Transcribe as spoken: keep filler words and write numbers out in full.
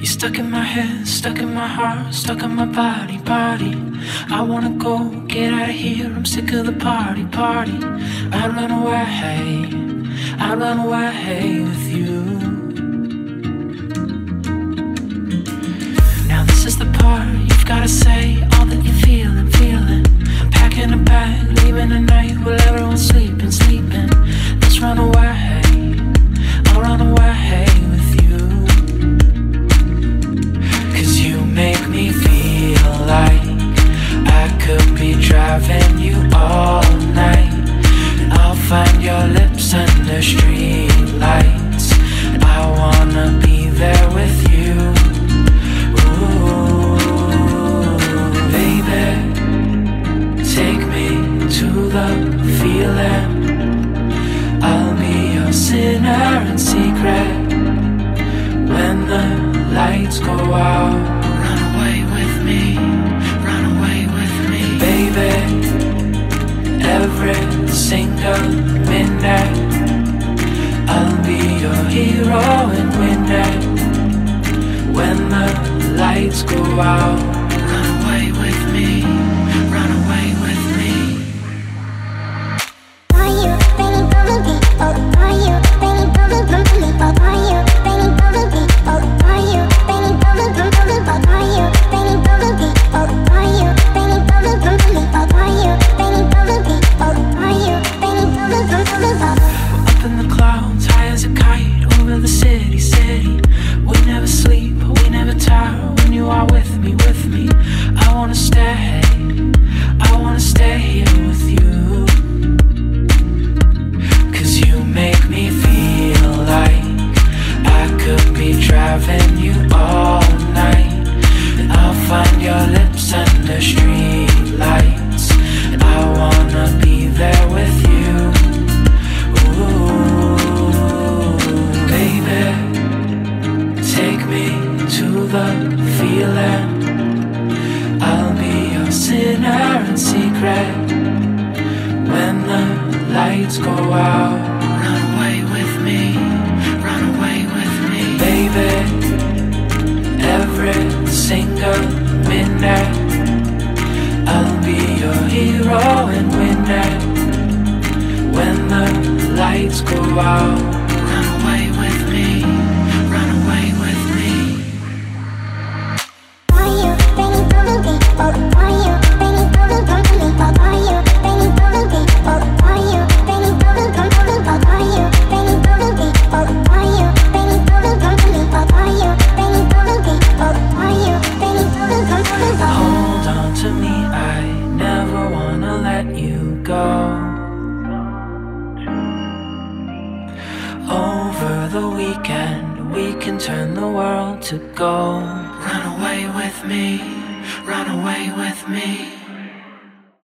Stuck in my head, stuck in my heart, stuck in my body, body. I wanna go, get out of here, I'm sick of the party, party. I'd run away, I'd run away with you. Now this is the part, you've gotta say all that you're feeling, feeling. Packing a bag, leaving tonight while everyone's sleeping, sleeping. Let's run away, I'll run away with you. Make me feel like I could be driving you all night. And I'll find your lips under street lights. I wanna be there with you. Ooh, baby, take me to the feeling. I'll be your sinner in secret. When the lights go out, baby, every single minute I'll be your hero and winner. When the lights go out, run away with me, run away with me. Are you raining over me? Oh, are you raining over me? Oh, are you raining over me? Oh, are you raining over me? Oh, are you raining over me? Oh, are you raining over me? Up in the clouds, high as a kite, over the city, city. We never sleep, we never tire. When you are with me, with me, I wanna stay, I wanna stay here with you. Cause you make me feel like I could be driving you all night. And I'll find your lips under street lights. And I wanna be there with you. Ooh, baby, take me to the feeling. I'll be your sinner in secret. When the lights go out, run away with me, run away with me. Baby, every single minute I'll be your hero and winner. When the lights go out, run away with me, run away with me. Are you raining over me? Oh, are you raining over me? Oh, are you raining over me? Oh, are you raining over me? Oh, are you raining over me? Oh, are you raining over me? Oh, are you raining over me? Oh, are you raining over me? Hold on to me, I never wanna let you go. Over the weekend, we can turn the world to gold. Run away with me, run away with me.